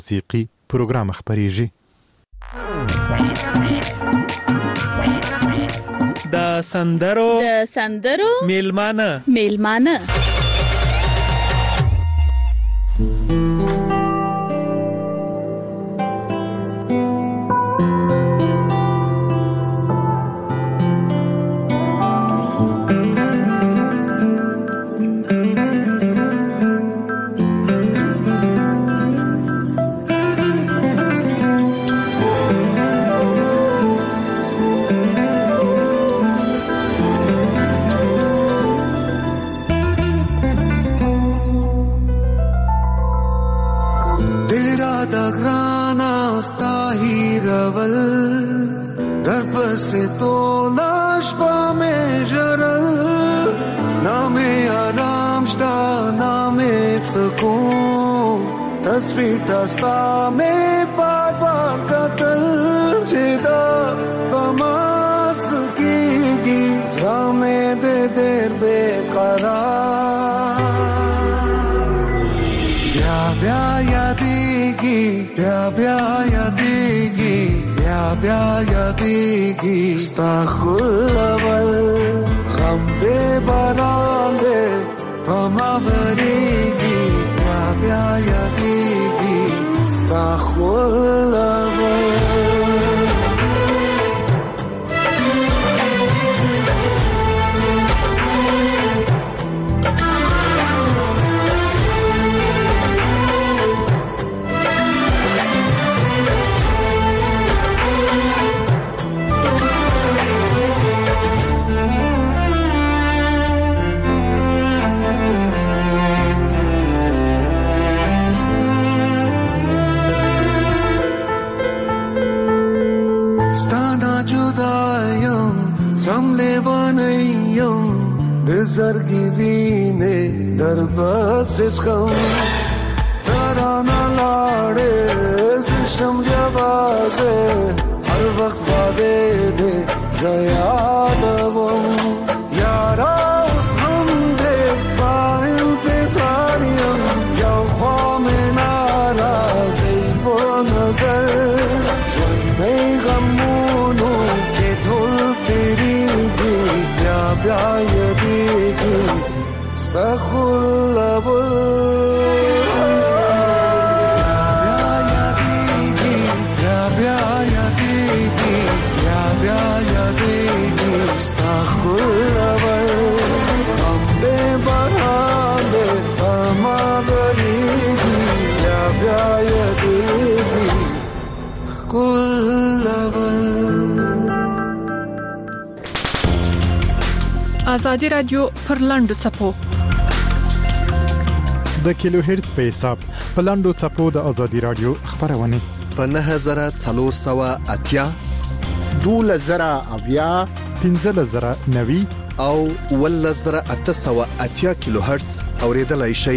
موسیقي پروګرام خبريږي. د سندرو میلمانه तस्वीर दस्ता में बार बार कतल जिदा बमास की रामे दे देर बेकरार ब्या यादेगी स्ताखुल्लवल गम दे बरांदे बमावरेगी ब्या यादेगी स्ताखुल्लवल Zargi vine darbas iskam tarana lade zisham jawaze har waqt wade de zayadavam yara us hum de ba intizariyam yaw kham narazi wo nazar shun mein ghamunu ke dhul teri di bya yadegi stakhulabul آزادی رادیو پر لاندو چپو د کیلو هرتز په حساب په لاندو چپو د آزادی رادیو خبرونه په 9480 2000 1590 او 1880 کیلو هرتز اوریدلای شي.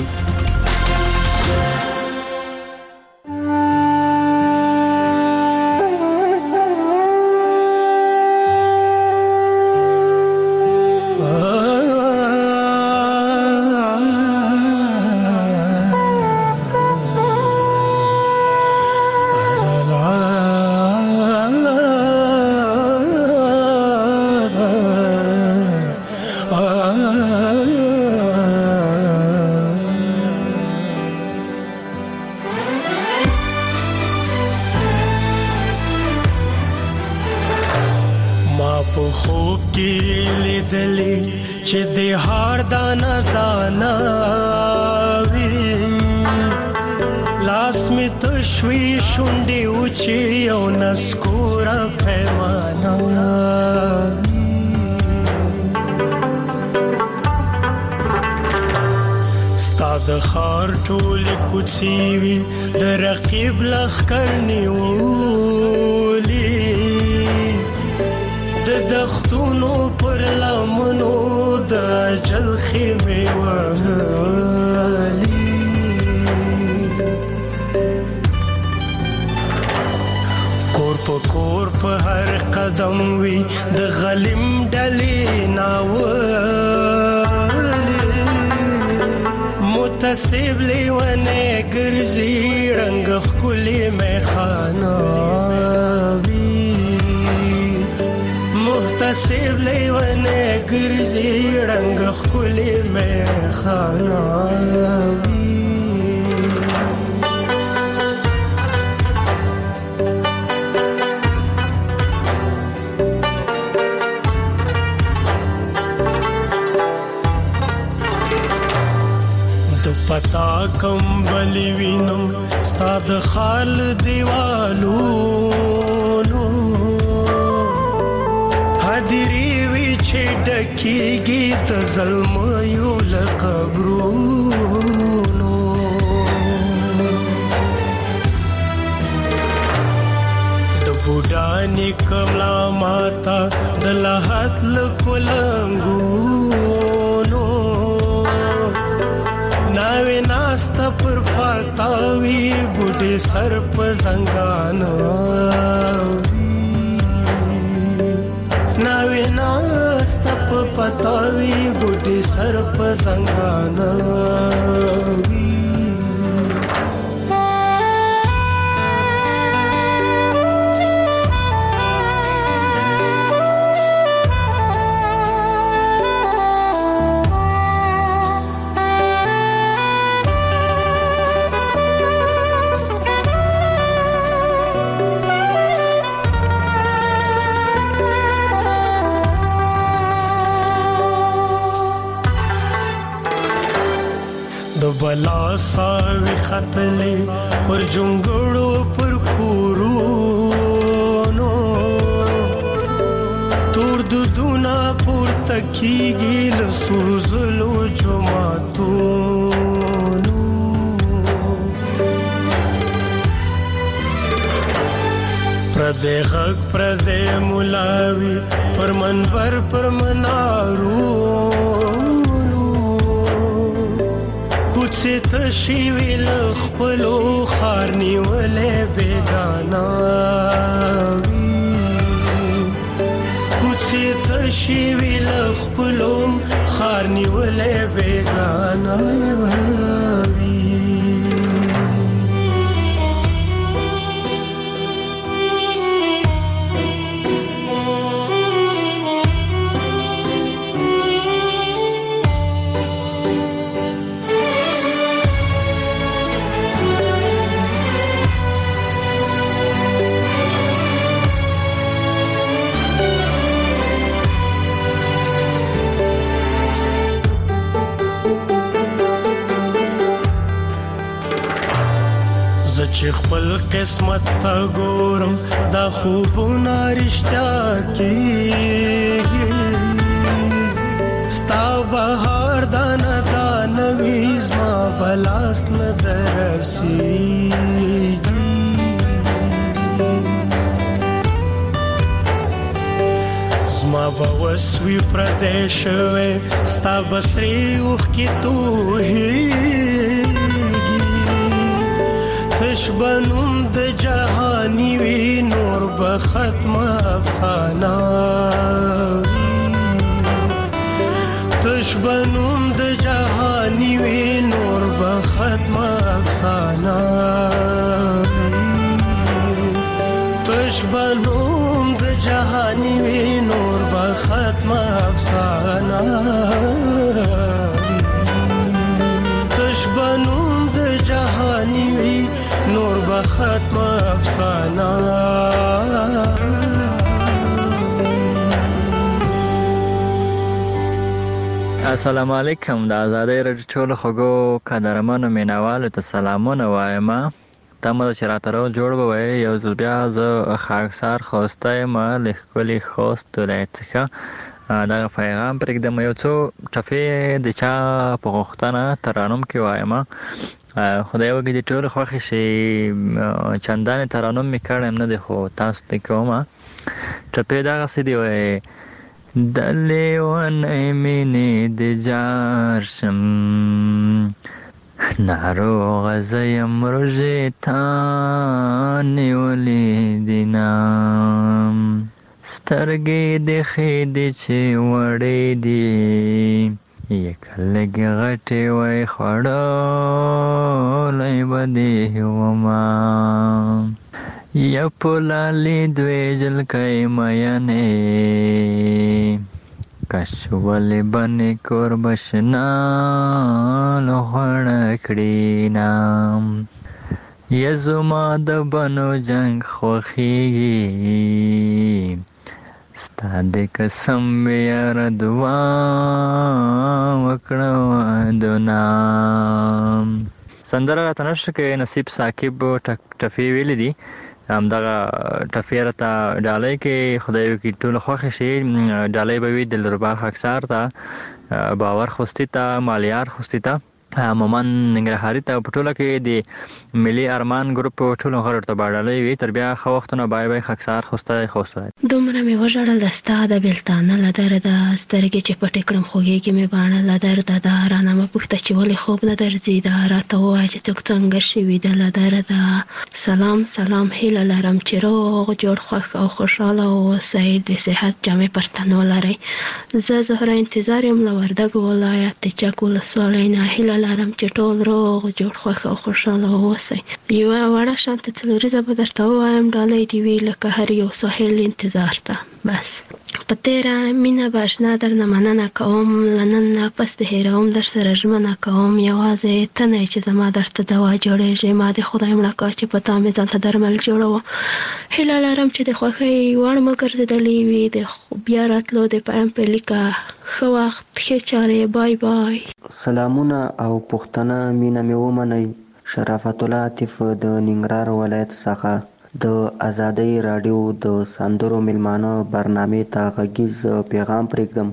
کور په هر قدم وی د غلیم ډلې ناولې متصب لیونه ګرځي رنگ خولي میخانه وي متصب لیونه ګرځي رنگ خولي میخانه وي پتا کمبلی وینم ستاد خال دیوالونو حاضری وی چې ډکیږي د ظلميو لقبرونو د بوډانی کملا ماتا د لحد لکولنګو ناوی ناستا پر پاتاوی بوډی سر په زنګانو ناوی ناستا په پاتاوی بوډی سر په زنګانو بلا ساوی خطلی پر جنگڑو پر کورونو تور دودونا پر تکیگی لسوزلو جماعتونو پردے غق پردے ملاوی پر منبر پر منارو کوڅه تشي ویل خپلو خارني ولې بیگانا کوڅه تشي ویل خپلو خارني ولې بیگانا چې خپل قسمت ته ګورم دا خوبونه رښتیا کېږي ستا بهار دانه دانه وي زما بلاس نه درسېږي زما به وسوي پردی شوی ستا به سرې اوښکې تویېږي تشبنم د جهانی وی نور به ختم افسانه تشبنم د جهانی وی نور به ختم افسانه تشبنم د جهانی وی نور به ختم افسانه تشبنم د جهانی وی نور به ختم افسانه السلام علیکم د آزادۍ رادیو ټولو خوږو قدرمنو مینوالو ته سلامونه وایم تمه چې راته جوړ به وای یو ځل بیا زه خاکسار خوسته یم له ښکلي خوست ولایت څخه دغه پیغام پرېږدم یو څو ټپې د چا په غوښتنه ترانم کې وایم خدای وکړي د ټولو خوښې شي چندانې ترانم مې کړی نه دی خو تاسو ته کوم ټپې دغسې دی وایي د لیونۍ مینې د جار شم ناروغه زه یم روژې تا نیولې دینه سترګې د ښې دي چې وړې دي یکلګ غټي وای خړولای بده وما یا پولالی دوی جل کای میانه کشولی بنی کور بشنا لخوڑ کڑینام یزما د بنو جنگ خوخیگی ستا د قسم بیار دعا وکړو دنام. سندره راته نشته کې نصیب ثاقب ټفی ویلی دي، همدغه ټفی راته ډالۍ کې خدای وکړي ټول خوښ شي. ډالۍ به وي دلربا خاکسار ته، باور خوستی ته، مالیار خوستی ته، مومن ننګرهاري ته، په ټوله کې د ملي ارمان ګروپ ټولو غړو ته به ډالۍ وي. تر بیا ښه وختونه. بای بای خاکسار خوستی خوستی. دومره مې وژړل د ستا د بېلتانه له درده، سترګې چې پټې کړم خوږېږي مې باڼه له درده ده. رانه مه پوښته چې ولې خوب نه درځي ده، راته ووایه چې څوک څنګه شوي ده له درده. سلام سلام هیله لرم چې روغ جوړ خوښ او خوشحاله واوسئ، د صحت جامې پر تن ولرئ. زه زهره انتظار یم له وردګو ولایت د چک ولسوالۍ نه. هیله لرم چې ټول روغ جوړ خوښ او خوشحاله واوسئ. یوه وړه شانته څلوریزه به درته ووایم، ډالۍ دې وي لکه هر یو ساحل انتظار ته. بس په تیره مینه به اشنا درنه مننه کوم، له نن نه پس د هېروم در سره ژمنه کوم. یوازې ته نه یې چې زما درته دوا جوړېږي، ما د خدای مړه کا چې په تا مې ځان ته درمل جوړوه. هیله لرم چې د خوښۍ وړ مو ګرځېدلې وي. د بیا راتلو د پایم په لیکه ښه وخت، ښې چارې. بای بای. سلامونه او پوښتنه مینه مې ومنئ. شرافت الله عاطف د ننګرهار ولایت څخه د ازادۍ راډیو د سندرو میلمانه برنامې ته غږیز پیغام پرېږدم.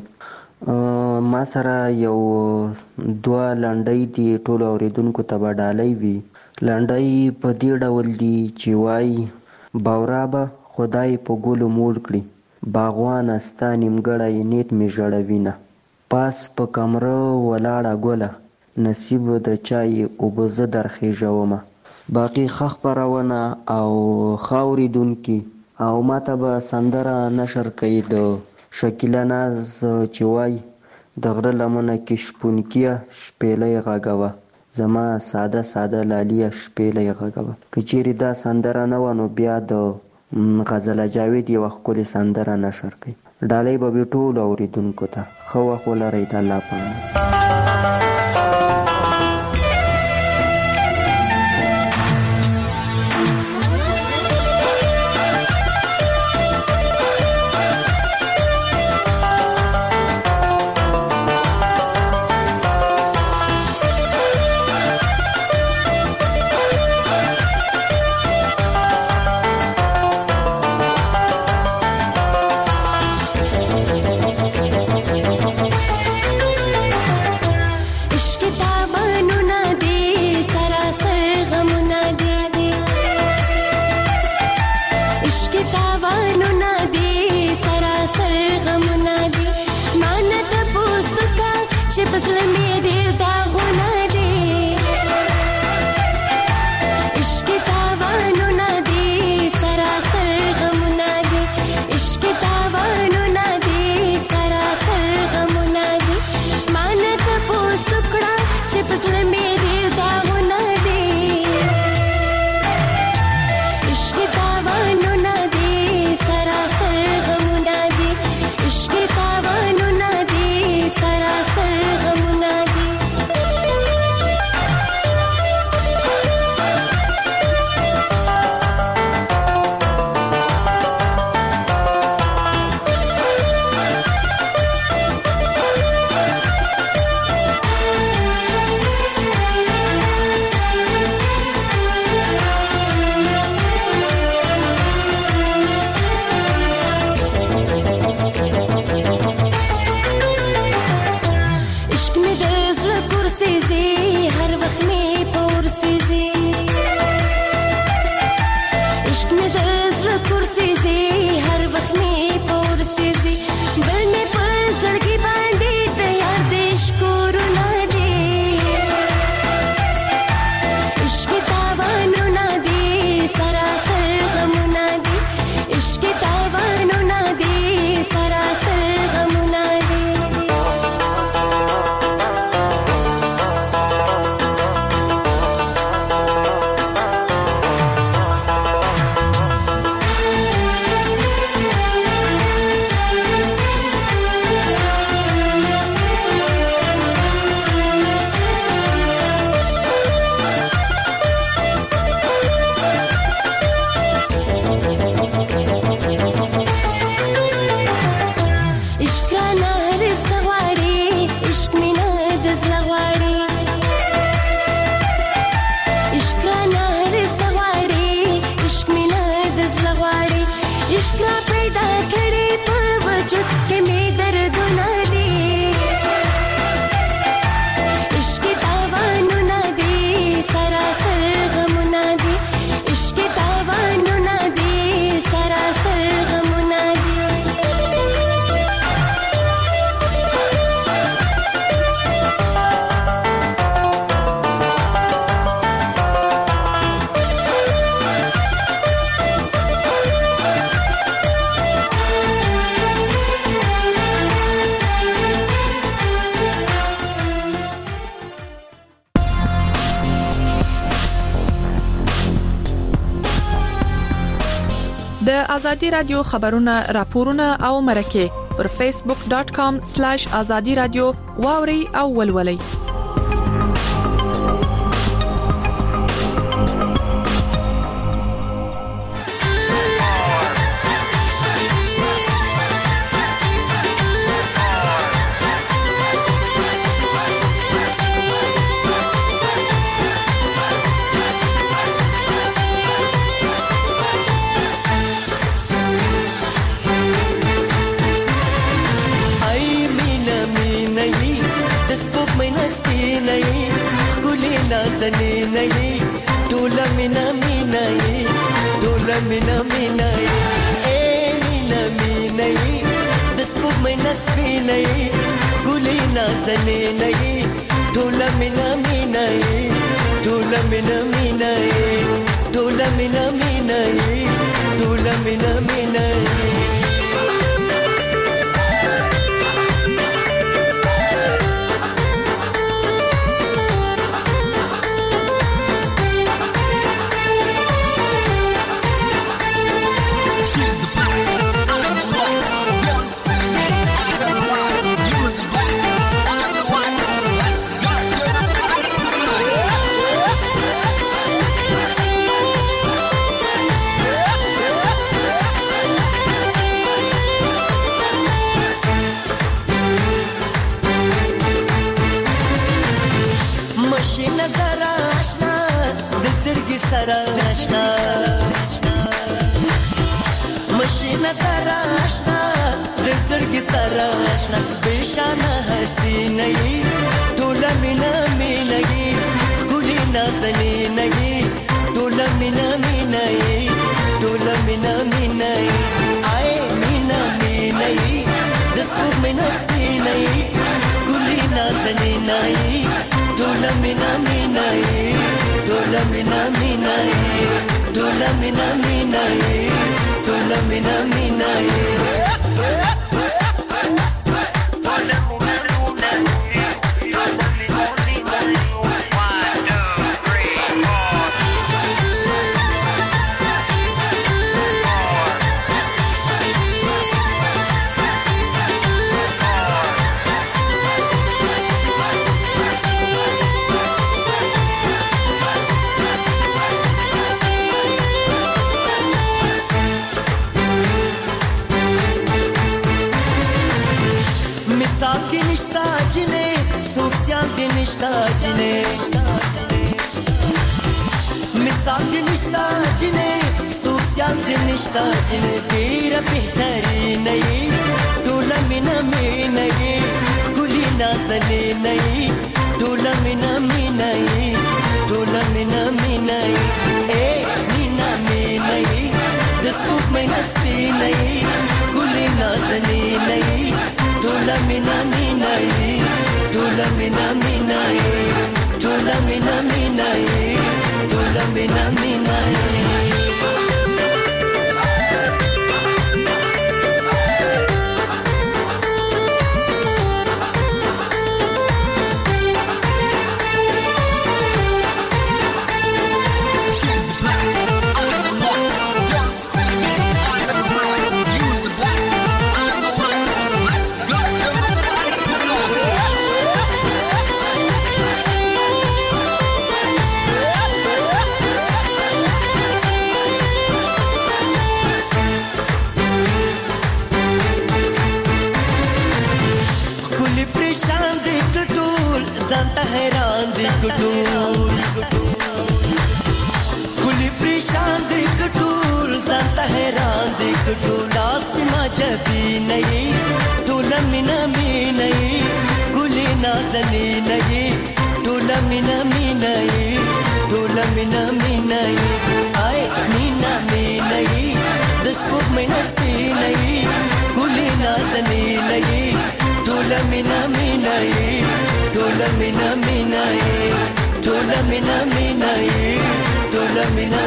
ما سره یو دوه لنډۍ دي، ټولو اورېدونکو ته به ډالۍ وي. لنډۍ په دې ډول دي چې وایي: باورا به خدای په ګلو موړ کړي، باغوانه ستا نیمګړی نیت مې ژړوینه. پاس په کمره ولاړه ګله، نصیب د چای اوبه زه درخېژومه. باقي ښه خپرونه او ښه اورېدونکي. او ماته به سندره نشر کوي د شکیله ناز چې وایي: د غره لمنه کې شپونکیه شپېلۍ غږوه، زما ساده ساده لالیه شپېلۍ غږوه. که چیرې دا سندره نه وه نو بیا د غزله جاوید یوه ښکلې سندره نشر کوي. ډالۍ به وي ټولو اورېدونکو ته. ښه وخت ولرئ. د الله په امان. د ازادي رادیو خبرونه راپورونه او مرکه پر facebook.com/azadi radio واوري او ولولي. Dula mina mina eh mina das pug mein nasbi nahi guli na zane nahi dula mina dula mina dula mina dula mina Sarashna mashina sarashna rizqi sarashna beshana hasinai dula mina guli nazani nahi dula mina dula mina ay mina dasbur mina stinai guli nazani nahi dula mina dula mina dula mina dula mina misal dinishta jine social dinishta jine tera behtari nahi dula mina guli nazane nahi dula mina dula mina eh mina dasbuk mein nasti nahi guli nazane nahi dula mina dula mina dula mina dula mina zanta हैरान दिखटूल कुली परेशान दिखटूल zanta हैरान दिखटूल आसमां जबी नहीं डोला मिना नहीं कुली नाज़नी नहीं डोला मिना नहीं डोला मिना नहीं आए मीना नहीं दस्पुक में नस्ती नहीं कुली नाज़नी नहीं डोला मिना नहीं Dola mina dola mina dola mina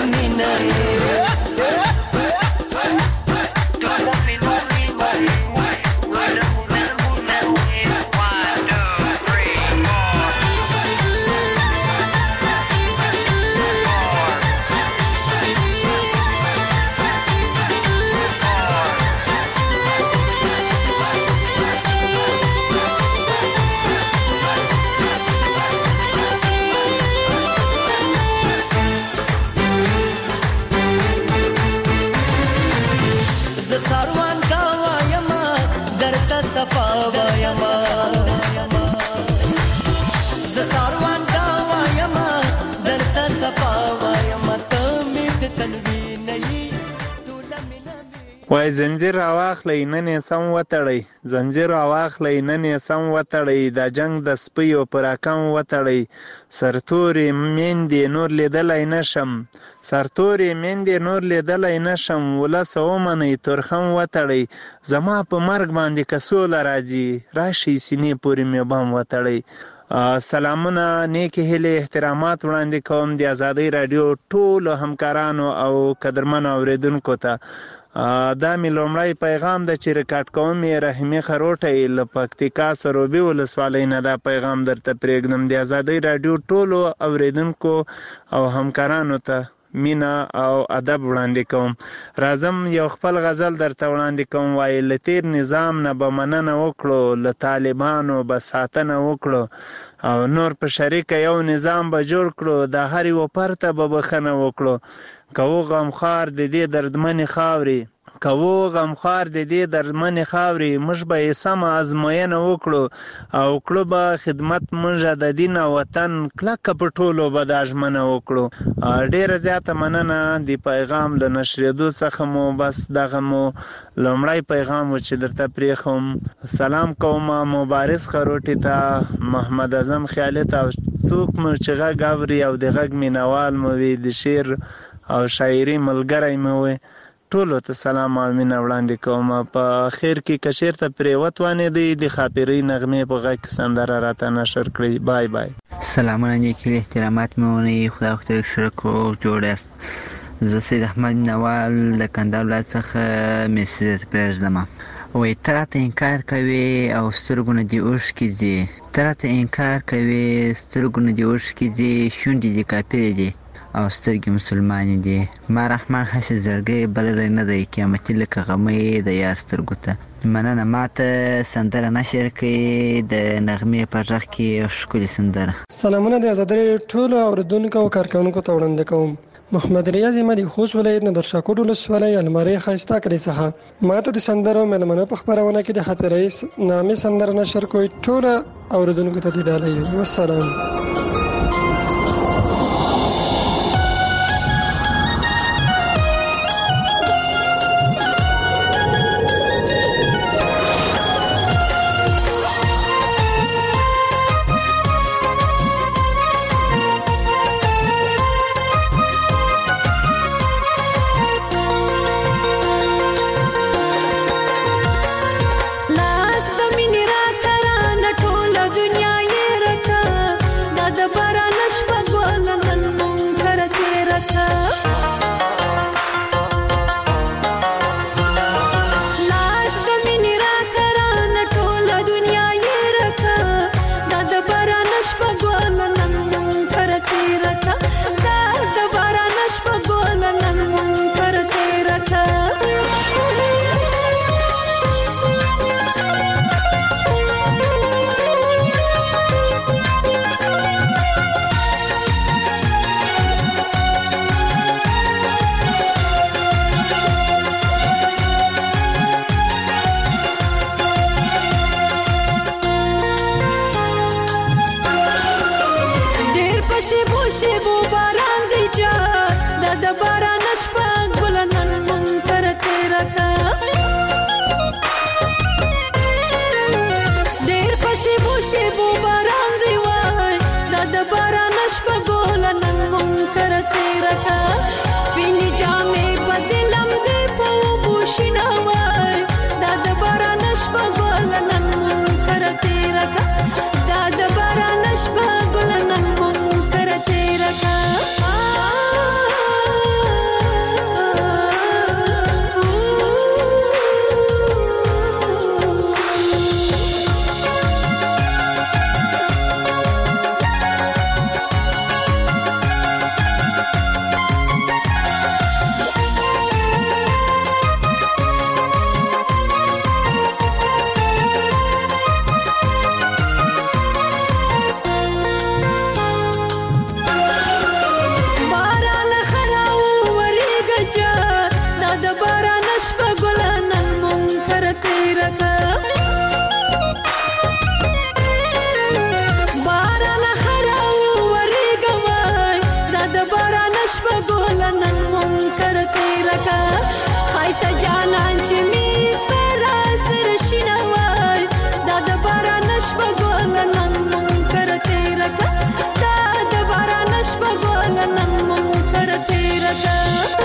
ساروان کا وایما درته صفا وایما ز ساروان کا وایما درته صفا وایما ته می د تنوی نه وای زنجیر راواخلئ نن یې سم وتړئ زنجیر راواخلئ نن یې سم وتړئ دا جنگ د سپیو پر اکم وتړئ سرتورې میندې نور لیدلی نشم سرتورې میندې نور لیدلی نشم ولس ومنئ ترخم وتړئ زما په مرګ باندې که سوله راځي راشئ سینې پورې مې بم وتړئ سلامونه نیکې هیلې احترامات وړاندې کوم د ازادۍ راډیو ټولو همکارانو او قدرمنو اورېدونکو ته دا مې لومړی پیغام ده چې ریکارډ کوم یې رحیمي خروټی له پکتیکا سروبي ولسوالۍ نه دا پیغام درته پرېږدم د ازادۍ راډیو ټولو اورېدونکو او همکارانو ته مینا او ادب وړاندې کوم راځم یو خپل غزل درته وړاندې کوم وایي له تیر نظام نه به مننه وکړو له طالبانو به ساتنه وکړو او نور په شریکه یو نظام به جوړ کړو د هر یو پرته به بخښنه وکړو که و غمخوار د دې دردمنې خاورې غمخوار د دې دردمنې خاورې موږ به یې سمه ازموینه وکړو او کړو به خدمت موږ د دین او وطن کلکه په ټولو به دا ژمنه وکړو ډېره زیاته مننه د پیغام له نشرېدو څخه مو بس دغه مو لومړی پیغام و چې درته پرېښوم سلام کوم مبارز خروټي ته محمد اعظم خیالي ته څوک مو چې غږ اوري او د غږ مینوال مو وي د شعر او شاعري ملګری مو وي ټولو ته سلام او مینه وړاندې کوم په خیر کې که چېرته پرې وتوانېدئ د خاپیرۍ نغمې په غږ کې سندره راته نشر کړئ بای بای سلامونه نیکې احترامات مې ونیي خدای خو ته ښه کړو جوړ یاست زه سید احمد مینوال د کندهار ولایت څخه میسج درته پرېږدم وایي ته راته انکار کوې او سترګو نه دې اوښکې ځي ته راته انکار کوې سترګو نه دې اوښکې ځي شونډې دې کافرې دي او سترګې مسلمانې دي ما رحمان هسې زړګی بللی نه دی قیامتي لکه غمی د یار سترګو ته مننه ماته سندره نشر کړي د نغمې په غږ کې ښکلې سندره سلامونه د ازادۍ ټولو اورېدونکو او کارکوونکو ته وړاندې کوم محمد ریاض احمد د خوست ولایت نه د شاکوټ ولسوالۍ المارۍ ښایسته کلي څخه ماته د سندرو مېلمنو په خپرونه کې د حافظ نامې سندره نشر کړئ ټولو اورېدونکو ته دې ډالۍ والسلام لاس د مینې را ترانه ټوله دنیا یې رټه رکا خایسته جانان چې می سره سره شینوای دا د باران شپه ګل نن مون تر تیر کا دا د باران شپه ګل نن مون تر تیر کا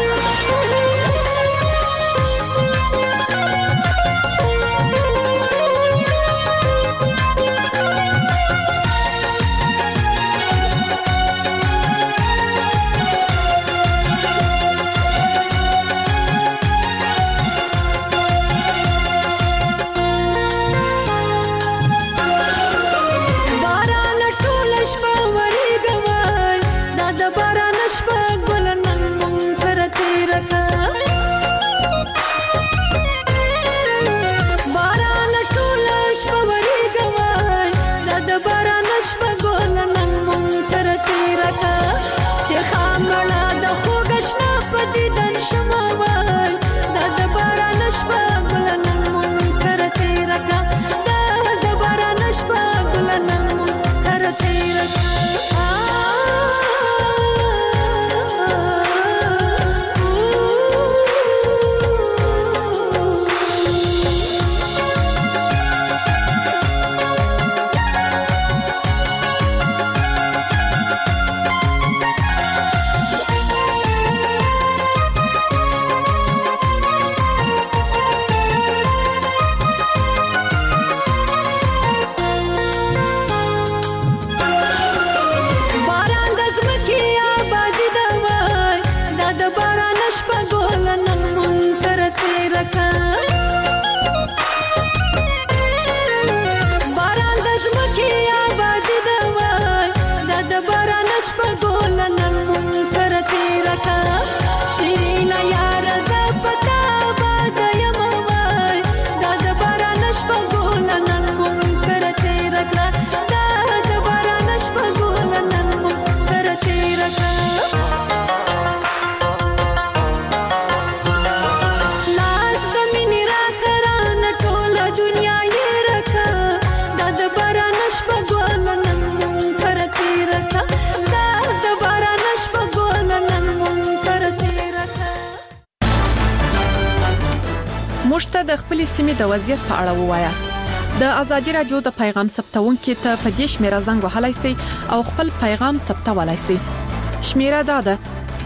موږ د خپل سیمې د وضعیت په اړه ووایاست د ازادي رادیو د پیغام ثبتونکو ته په دې شمیره زنګ وهلای شئ او خپل پیغام ثبتولای شئ. شمیره دا ده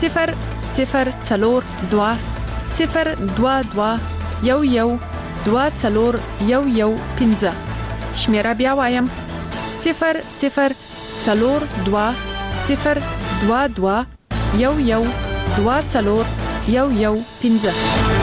0042 022 112415. شمیره بیا وایم 0042 022 112415.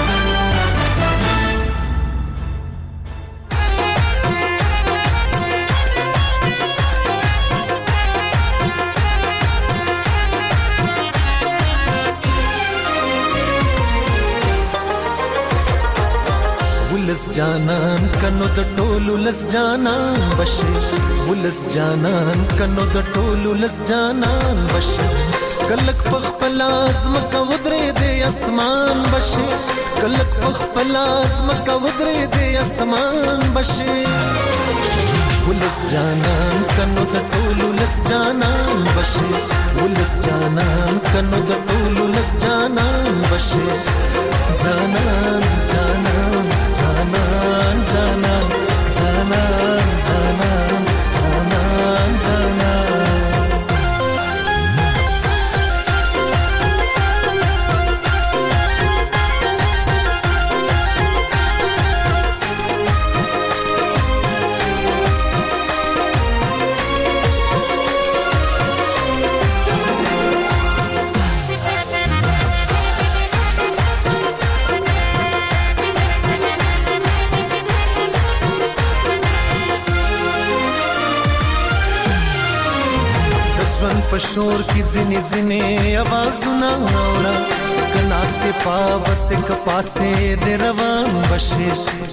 ولس جانان کنو د ټولو لس جانان بشي ولس جانان کنو د ټولو لس جانان بشي کلک پخپل ازم کا ودرې د اسمان بشي کلک پخپل ازم کا ودرې د اسمان بشي ولس جانان کنو د ټولو لس جانان بشي ولس جانان کنو د ټولو لس جانان بشي جانان جانان جانان جانان جانان جانان جانان جانان پشور کی ځنې ځنې आवाजونه اورا کناسته پاوسه کپاسه د روان بشي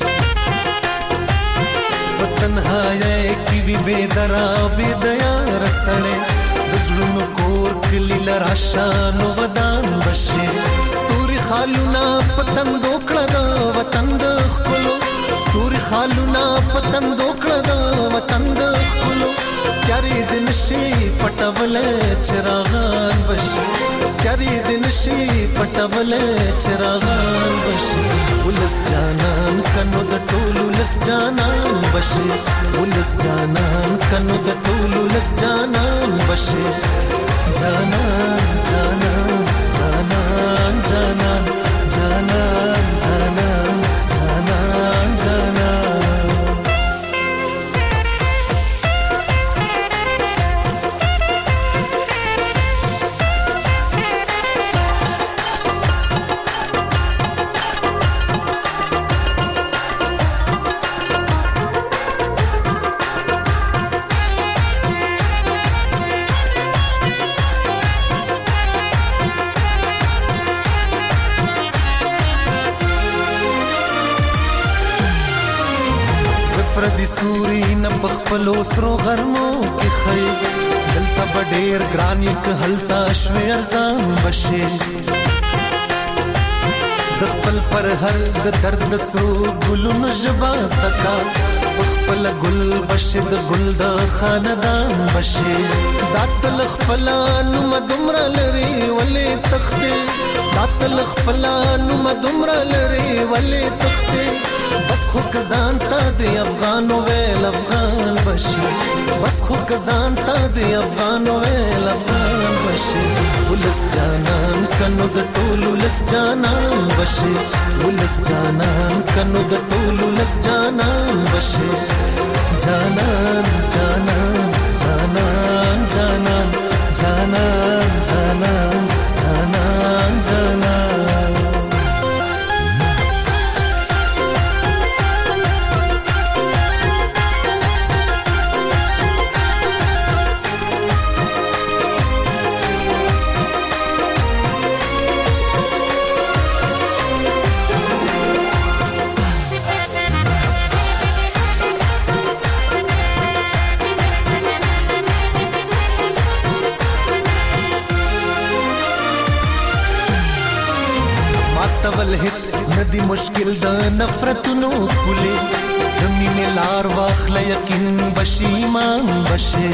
وطنهای کی وی بدرا بدیا رسړې دزړونو کور کلی لراشانو ودان بشي ستوري خالونا پتن دوکړه د وطن د خلو ستوري خالونا پتن دوکړه د وطن د خلو یاري د نشي پټول چراغان بشي تیاری د نشي پټولې چراغان بشي ولس جانان کنو د ټولو لس جانان بشي ولس جانان کنو د ټولو لس جانان بشي جانان جانان جانان جانان جانان جانان جانان جانان پردي سوري نه بخپلو سرو غرمو کې خي دلته بډېر ګران یک هلتا شمیر ځان بشي د خپل پر هر د درد سرو ګلونو جواز تکا خپل ګل بشي د ګل د خاندان بشي داتل خپلانو مدمر لري ولې تخته داتل خپلانو مدمر لري ولې تخته بس خو کزان تا دی افغان ویل افغان بشي بس خو کزان تا دی افغان ویل افغان بشي ولس جانان کنو د ټولو لس جانان بشي ولس جانان کنو د ټولو لس جانان بشي جانان جانان جانان جانان جانان جانان جانان جانان تول هیڅ ندی مشکل د نفرتونو پولې د مینې لار واخله یقین بشي ایمان بشي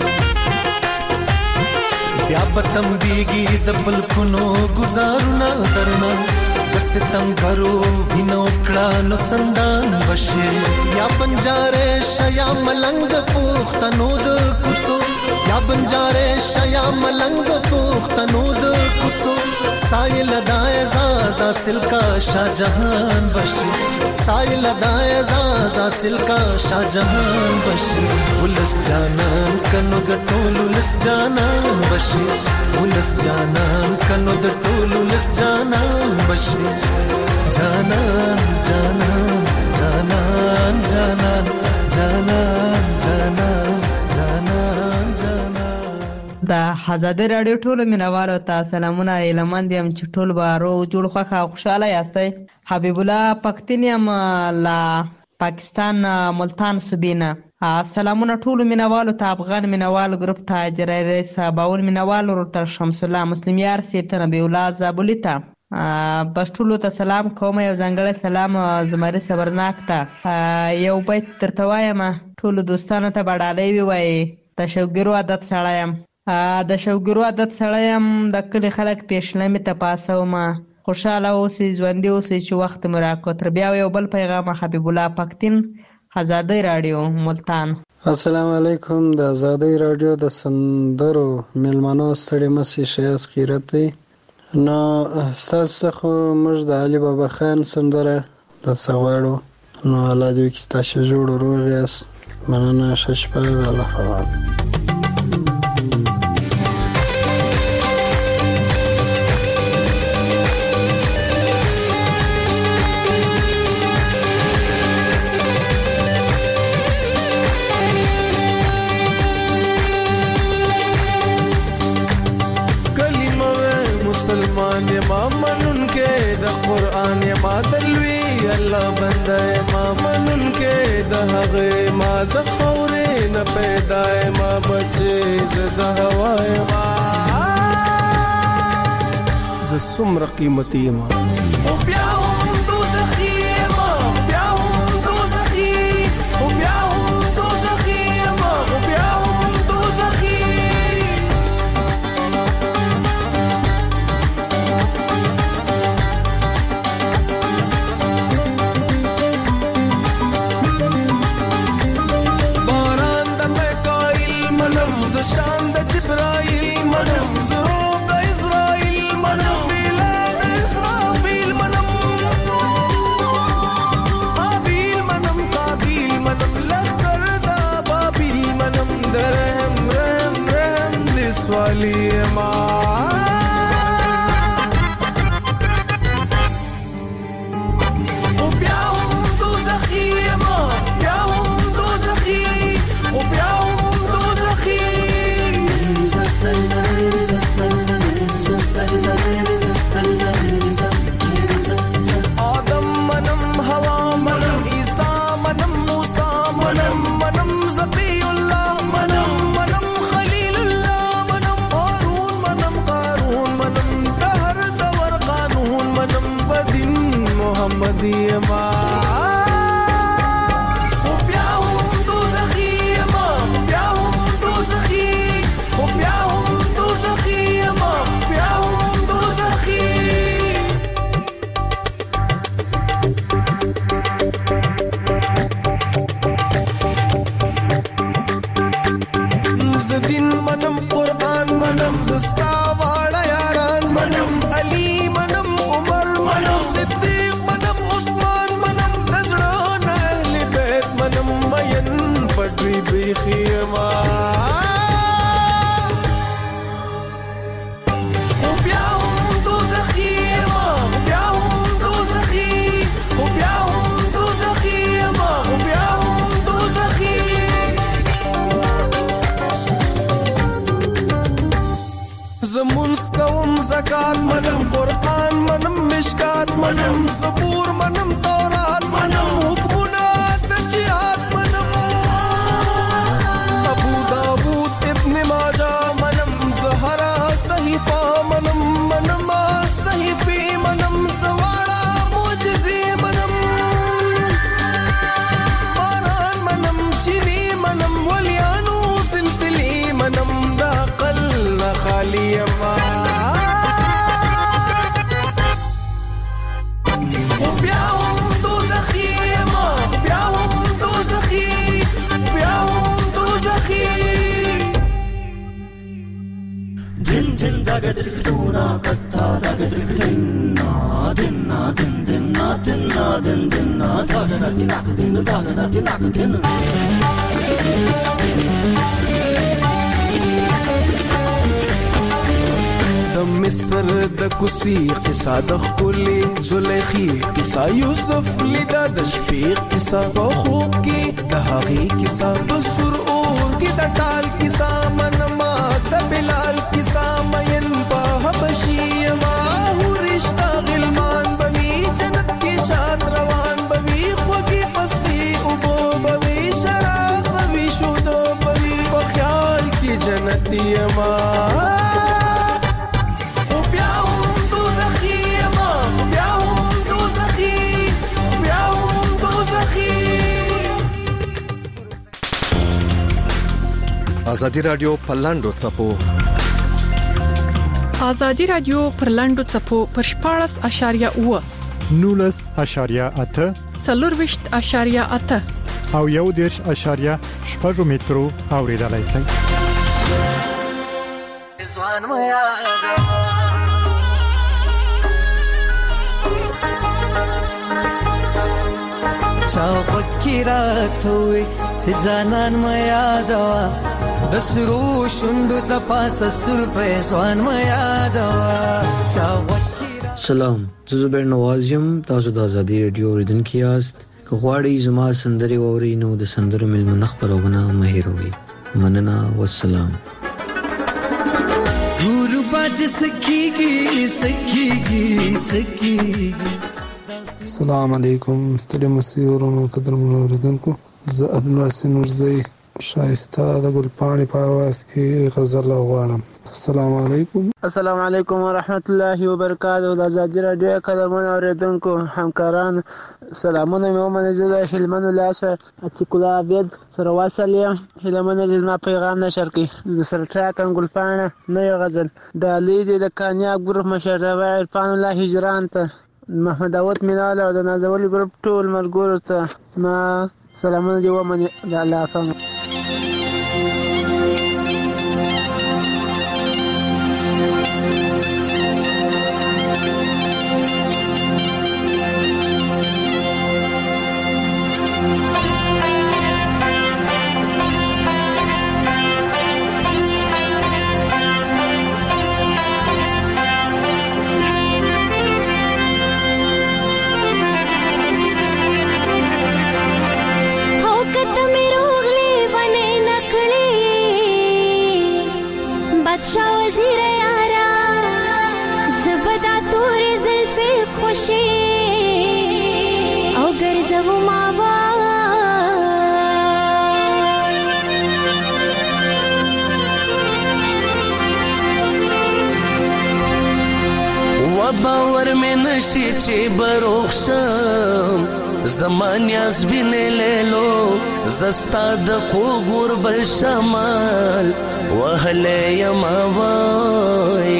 بیا بتم بیږي د پلکونو گزارونه درنه د ستمګرو وینو کړه نو سندان بشي یا بنجاره شیا ملنګ پوښتنو د کوڅو یا بنجاره شیا ملنګ پوښتنو د کوڅو سایل دای زازا سلکا شاهجهان بشي سایل دای زازا سلکا شاهجهان بشي ولس جانان کنو د ټولو لس جانان بشي ولس جانان کنو د ټولو لس جانان بشي جانان جانان جانان جانان جانان جانان جانان جانان د آزادۍ راډیو ټولو مینوالو ته سلامونه ایلمند یم چې ټول به روغ جوړ خوښه او خوشحاله یاستئ. حبیب الله پښتین یم له پاکستان ملتان صوبې نه. سلامونه ټولو مینوالو ته، افغان مینوال ګروپ ته، جرای رئیس باول مینوال ورته شمس الله مسلم یار سیب ته، نبی الله زابلی ته، بس ټولو ته سلام کوم. یو ځانګړی سلام زمري صبرناک ته. یو بیت درته وایم ټولو دوستانو ته به ډالۍ ووایي. د شوګیرو عادت سړی یم، د شوګیرو عادت سړی یم، د کلي خلک پیشلمې ته پاسومه. خوشحاله اوسئ، ژوندي اوسئ چې وخت مو راکړو. تر بیا یو بل پیغام. حبیب الله پښتین، آزادۍ راډیو ملتان. السلام علیکم. د آزادۍ راډیو د سندرو میلمنو ستړي مسئ شیاس خیرت دی. نو ستاسو څخه موږ د علي بابا خان سندره درڅه غواړو. نو الله دې وکړي ستاسو جوړ روغ یاست. مننه. ښه شپه. الله حوال. مسلمان ما منن کے دا قرآن ما دلوی اللہ بندہ ما منن کے دا حق ما دا خورے نہ پیدا ما بچے زدہ ہوائے ما ز سمر قیمتی ما غلی ما محمدیما خو بیا هم دوزخیما بیا هم دوزخی خو بیا هم دوزخیما بیا هم دوزخی زدین منم قرآن منم دستا واړه یاران منم علی منم عمر منم صدیق پټوي بخیما خو بیا هم دوزخیما بیا هم دوزخی خو بیا هم دوزخیما خو بیا هم دوزخی زمونږ کوم زکات منم قرآن منم مشکات منم زبور منم تورات منم حکمونه د جهاد منم صحیفہ منم منم صحیفی منم سواڑا معجزی منم باران منم چینی منم ولیانو سلسلی منم دا قل خالی اما بیا هم دوزخی اما بیا هم دوزخی بیا هم دوزخی din din daga diluna katta daga dilna dinna din dinna dinna din dinna daga dinna din daga dinna din د مصر د کوسی قصه د خپلې زلیخی قصه یوسف لیدا د شپې قصه په خوب کې د هغې قصه په سر اور کې د ټال قصه منما د بلال قصه مین په حبشي ما هو رشتہ غلمان بوي جنت کې شاد روان بوي خوږی پستی او بوي شراب بوي شودو بوي په خیال کې جنتی ما ازادي رادیو په لاندو چپو ازادي رادیو پر لاندو چپو پر 14.8 19.8 څلورويشت.8 او 1.8 مترو اوریدلای شئ. چاوت کی راتوي سزانان ما یادوا دسرو شوندو تپاس سر فیضان ما یادوا چاوت سلام زه زبیر نواز یم تاسو د ازادي رادیو اوریدونکو یاست که غواړئ زما سندرې واورئ نو د سندرو ملمنه خپرونه مه هېروئ. مننه والسلام. ګورو باج سکیږي سکیږي سکیږي. السلام علیکم ستړي مسیورونو قدرمنو اوریدونکو زه عبدالواسع نورزی شایسته د ګلپاڼې په اواز کې غزل غواړم. السلام علیکم. السلام علیکم ورحمت الله وبرکاته. د ازادي رادیو قدرمنو اوریدونکو همکاران سلامونه مې ومنځه د هلمند ولایت اتیکولا عبید سره واصل یم. هلمند زما پیغام نشر کړي د سرټاک ګلپاڼه نوې غزل ډالۍ دې د کامیاب ګروپ مشر عرفان الله هجران ته محمد داود مینال او د نازولي ګروپ ټول ملګرو ته ما سلامونه دی ومنه د الله فهم. راشي او ګرځو ما باور میں نشی چی بروخشم زمان یاز بینه لیلو زستا د قوګور بل شمال وهله یما وای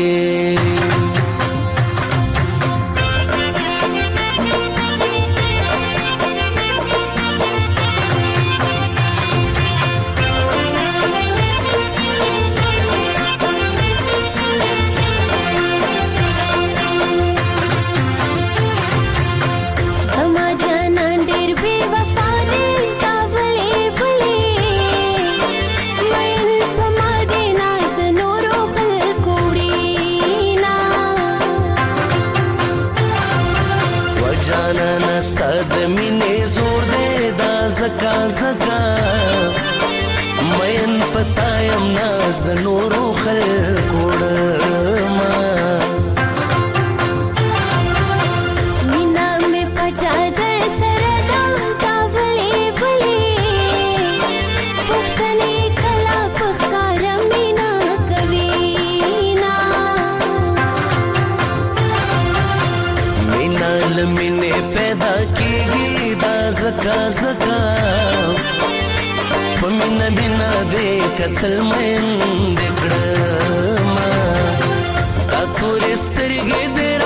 ستاد مینې زور دې دا زکا زکا مین پتایم ناز د نورو خلکو ډما مینا مې پټا در سره دا تاولې ولې پختنې کلا پخکار مینا کوي نا مینا لمنې پیدا کیږي دا زکا زکا پمینه بنا دې قتل مین دکړه ما تا تور سترګې دې